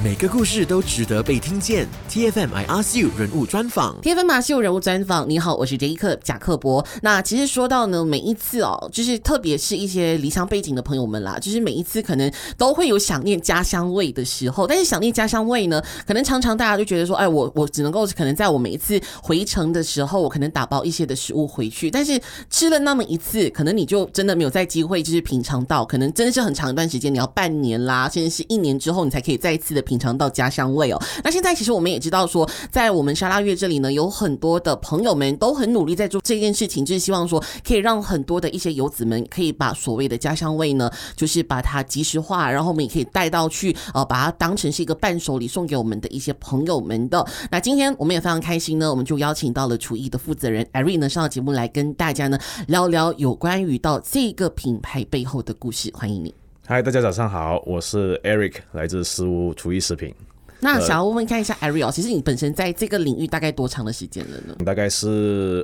每个故事都值得被听见。TFM I Ask You 人物专访。 TFM I Ask You 人物专访。你好，我是杰克贾克伯。那其实说到呢，每一次就是特别是一些离乡背景的朋友们啦，就是每一次可能都会有想念家乡味的时候，但是想念家乡味呢，可能常常大家就觉得说，哎，我只能够可能在我每一次回程的时候，我可能打包一些的食物回去，但是吃了那么一次，可能你就真的没有再机会就是品尝到，可能真的是很长一段时间，你要半年啦，甚至是1年之后，你才可以再一次的品尝到家乡味哦。那现在其实我们也知道说，在我们沙拉越这里呢，有很多的朋友们都很努力在做这件事情，就是希望说可以让很多的一些游子们可以把所谓的家乡味呢，就是把它即时化，然后我们也可以带到去把它当成是一个伴手礼送给我们的一些朋友们的。那今天我们也非常开心呢，我们就邀请到了厨艺的负责人 Eric 呢上到节目来跟大家呢聊聊有关于到这个品牌背后的故事。欢迎你。 嗨，大家早上好，我是 Eric， 来自食物厨艺食品。 那想要问问看一下 Ariel， 其实你本身在这个领域大概多长的时间了呢？ 大概是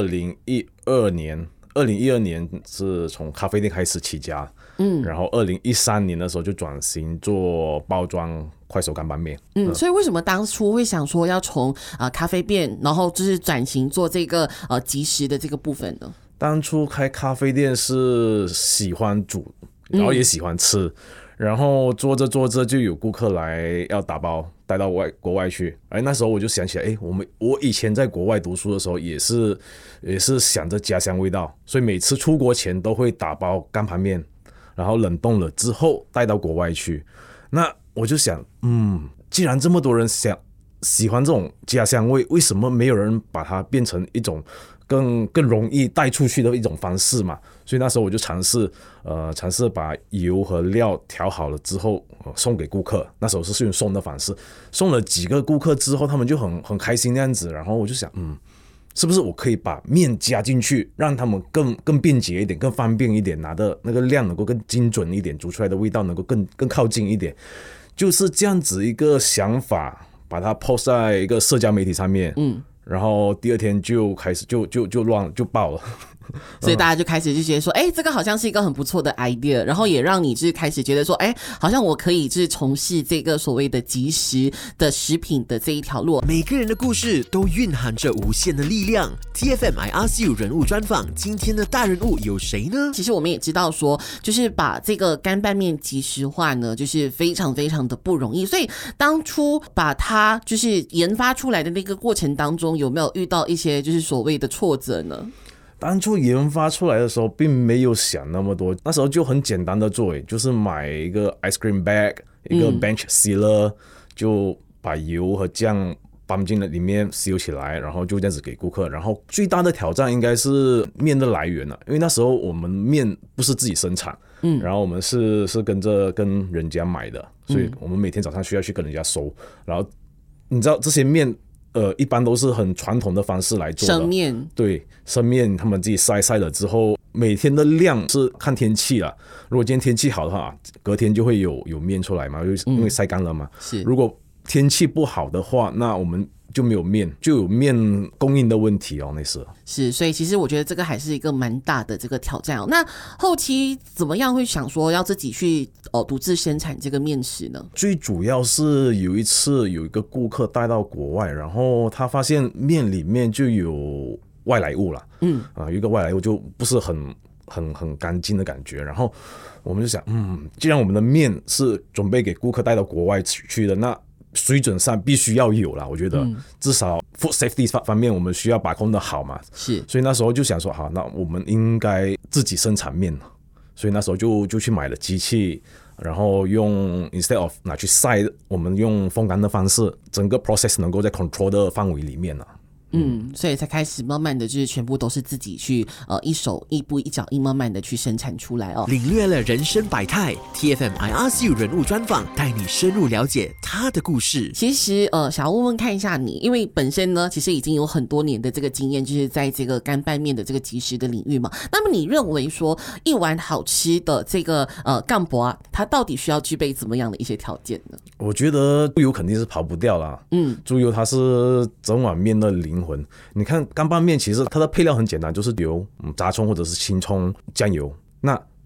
2012年是从咖啡店开始起家，然后2013年的时候就转型做包装快手干拌面。 所以为什么当初会想说要从咖啡店，然后就是转型做这个即食的这个部分呢？ 当初开咖啡店是喜欢煮，然后也喜欢吃。然后做着做着就有顾客来要打包带到国外去，那时候我就想起来，我以前在国外读书的时候也是想着家乡味道，所以每次出国前都会打包干盘面，然后冷冻了之后带到国外去。那我就想，既然这么多人喜欢这种家乡味，为什么没有人把它变成一种更容易带出去的一种方式嘛？所以那时候我就尝试把油和料调好了之后送给顾客。那时候是用送的方式，送了几个顾客之后，他们就很开心那样子。然后我就想，是不是我可以把面加进去，让他们更便捷一点，更方便一点，拿的那个量能够更精准一点，煮出来的味道能够更靠近一点，就是这样子一个想法，把它 post 在一个社交媒体上面。然后第二天就开始就爆了。 所以大家就开始就觉得说，这个好像是一个很不错的 idea， 然后也让你就是开始觉得说，好像我可以就是从事这个所谓的即食的食品的这一条路。 每个人的故事都蕴含着无限的力量。TFM I Ask You 人物专访，今天的大人物有谁呢？ 其实我们也知道说，就是把这个干拌面即食化呢，就是非常非常的不容易。所以当初把它就是研发出来的那个过程当中，有没有遇到一些就是所谓的挫折呢？ 当初研发出来的时候并没有想那么多，那时候就很简单的做，就是买一个 ice cream bag， 一个 bench sealer，就把油和酱搬进了里面 seal 起来，然后就这样子给顾客。然后最大的挑战应该是面的来源了，因为那时候我们面不是自己生产，然后我们是跟人家买的，所以我们每天早上需要去跟人家收。然后你知道这些面一般都是很传统的方式来做的， 生面， 对，生面他们自己晒了之后，每天的量是看天气啦。如果今天天气好的话，隔天就会有面出来嘛，因为晒干了嘛。 是， 如果天气不好的话，那我们就没有面，就有面供应的问题那时候是，所以其实我觉得这个还是一个蛮大的这个挑战那后期怎么样会想说要自己去独自生产这个面食呢？ 最主要是有一次有一个顾客带到国外，然后他发现面里面就有外来物了，有一个外来物就不是很干净的感觉，然后我们就想，既然我们的面是准备给顾客带到国外去的，那水准上必须要有啦，我觉得至少 food safety 方面我们需要把控的好嘛。 是， 所以那时候就想说，好，那我们应该自己生产面，所以那时候就去买了机器，然后用 instead of 拿去晒，我们用风干的方式，整个 process 能够在 control 的范围里面了。 所以才开始慢慢的就是全部都是自己去一手一步一脚印慢慢的去生产出来领略了人生百态。 TFM I Ask You 人物专访，带你深入了解他的故事。 其实想要问问看一下你，因为本身呢其实已经有很多年的这个经验，就是在这个干拌面的这个即食的领域嘛。那么你认为说一碗好吃的这个干博它到底需要具备怎么样的一些条件呢？ 我觉得猪油肯定是跑不掉啦。猪油它是整碗面的灵魂。你看干拌面其实它的配料很简单，就是油、炸葱或者是青葱、酱油。那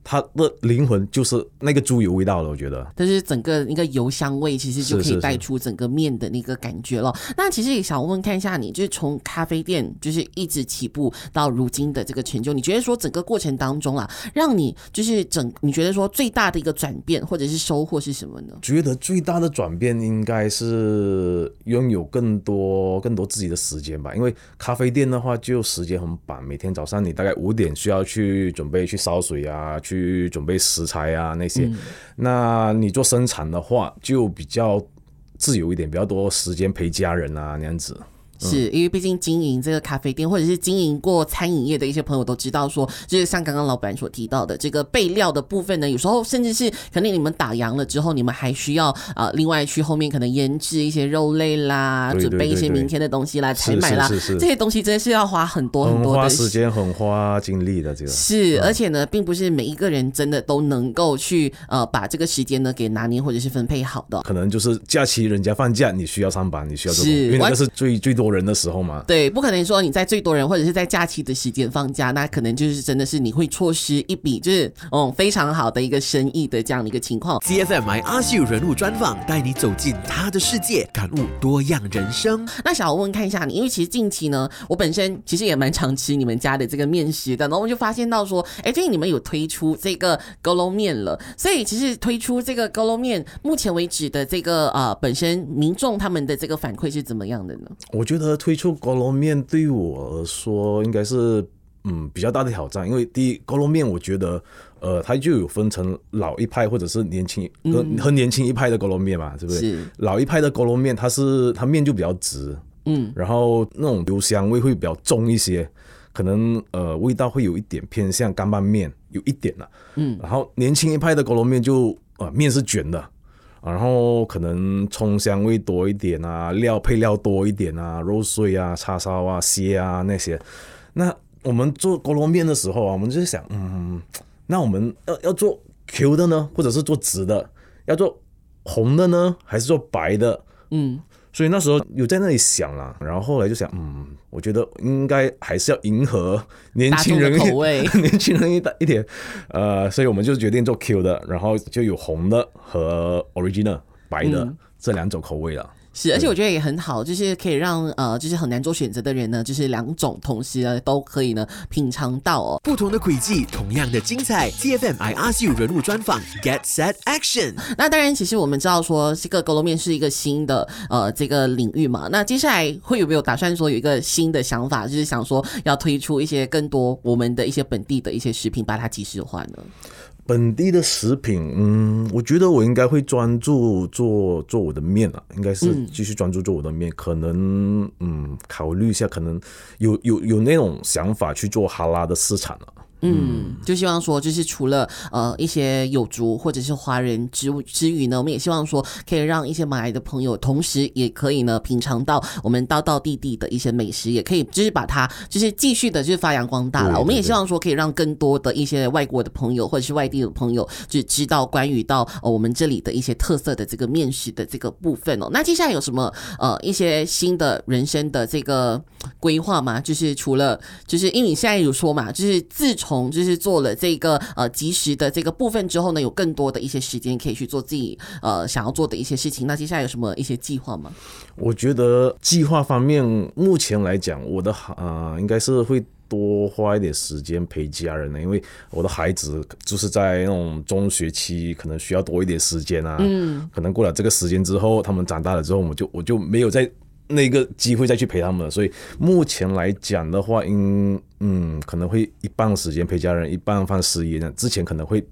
它的灵魂就是那个猪油味道了，我觉得。 但是整个那个油香味其实就可以带出整个面的那个感觉了。那其实也想问看一下你，就是从咖啡店就是一直起步到如今的这个成就，你觉得说整个过程当中啊，让你就是你觉得说最大的一个转变或者是收获是什么呢？ 觉得最大的转变应该是拥有更多自己的时间吧，因为咖啡店的话就时间很绑，每天早上你大概5点需要去准备去烧水啊，去准备食材啊那些。那你做生产的话就比较自由一点，比较多时间陪家人啊那样子。 是因为毕竟经营这个咖啡店或者是经营过餐饮业的一些朋友都知道说，就是像刚刚老板所提到的这个备料的部分呢，有时候甚至是可能你们打烊了之后，你们还需要另外去后面可能腌制一些肉类啦， 对对对对， 准备一些明天的东西啦，采买啦， 是这些东西真的是要花很多很多的很花时间很花精力的这个。 是，而且呢并不是每一个人真的都能够去把这个时间呢给拿捏或者是分配好的。 可能就是假期人家放假，你需要上班，你需要做工，因为那个是最多人的时候嘛。 对，不可能说你在最多人或者是在假期的时间放假，那可能就是真的是你会错失一笔就是非常好的一个生意的这样的一个情况。 TFM I Ask You 人物专访，带你走进他的世界，感悟多样人生。 那想要问看一下你，因为其实近期呢我本身其实也蛮常吃你们家的这个面食的，然后我们就发现到说最近你们有推出这个勾笼面了，所以其实推出这个勾笼面目前为止的这个本身民众他们的这个反馈是怎么样的呢？ 我觉得推出勾笼面对于我而说应该是比较大的挑战，因为第一，勾笼面我觉得它就有分成老一派或者是年轻和年轻一派的勾笼面嘛，对不对？ 是老一派的勾笼面它面就比较直，然后那种油香味会比较重一些，可能味道会有一点偏向干拌面，有一点啦。然后年轻一派的勾笼面就面是卷的。然后可能葱香味多一点啊，配料多一点啊，肉碎啊、叉烧啊、蟹啊那些。那我们做勾笼面的时候啊，我们就想，那我们要做 Q 的呢，或者是做直的，要做红的呢，还是做白的？所以那时候有在那里想啦，然后后来就想，我觉得应该还是要迎合年轻人口味， 年轻人一点，所以我们就决定做 Q 的，然后就有红的和 original 白的这2种口味了。 是，而且我觉得也很好，就是可以让就是很难做选择的人呢，就是2种同时呢都可以呢品尝到哦。 不同的轨迹，同样的精彩。TFM I Ask You 人物专访 ，Get Set Action。 那当然，其实我们知道说这个勾笼面是一个新的这个领域嘛。那接下来有没有打算说有一个新的想法，就是想说要推出一些更多我们的一些本地的一些食品，把它即时化呢？ 本地的食品，我觉得我应该会专注做我的面啊，应该是继续专注做我的面，可能考虑一下，可能有那种想法去做哈拉的市场啊。 就希望说就是除了一些有族或者是华人之余呢，我们也希望说可以让一些马来的朋友同时也可以呢品尝到我们道道地地的一些美食，也可以就是把它就是继续的就是发扬光大了。我们也希望说可以让更多的一些外国的朋友或者是外地的朋友就知道关于到我们这里的一些特色的这个面食的这个部分哦。那接下来有什么一些新的人生的这个规划吗？就是除了就是因为你现在有说嘛，就是自从就是做了这个即时的这个部分之后呢，有更多的一些时间可以去做自己想要做的一些事情。那接下来有什么一些计划吗？ 我觉得计划方面，目前来讲，我的应该是会多花一点时间陪家人呢，因为我的孩子就是在那种中学期，可能需要多一点时间啊。可能过了这个时间之后，他们长大了之后，我就没有在那个机会再去陪他们了，所以目前来讲的话，可能会一半时间陪家人，一半放事业呢。之前可能会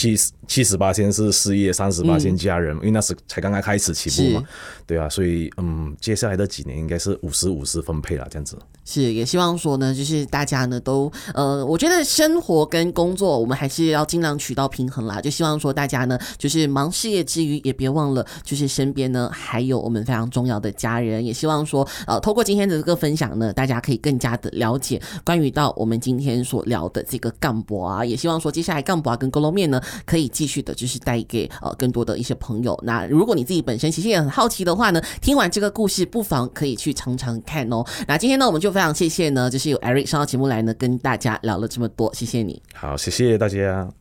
70%是事业，30%家人，因为那时才刚刚开始起步嘛，对啊，所以接下来的几年应该是50-50分配啦，这样子。 是，也希望说呢，就是大家呢都我觉得生活跟工作我们还是要尽量取到平衡啦，就希望说大家呢就是忙事业之余也别忘了就是身边呢还有我们非常重要的家人，也希望说透过今天的这个分享呢，大家可以更加的了解关于到我们今天所聊的这个干博啊，也希望说接下来干博跟勾笼面呢可以继续的就是带给更多的一些朋友。那如果你自己本身其实也很好奇的话呢，听完这个故事不妨可以去尝尝看哦。那今天呢我们就非常谢谢呢，就是有 Eric 上到节目来呢跟大家聊了这么多，谢谢你。 好，谢谢大家。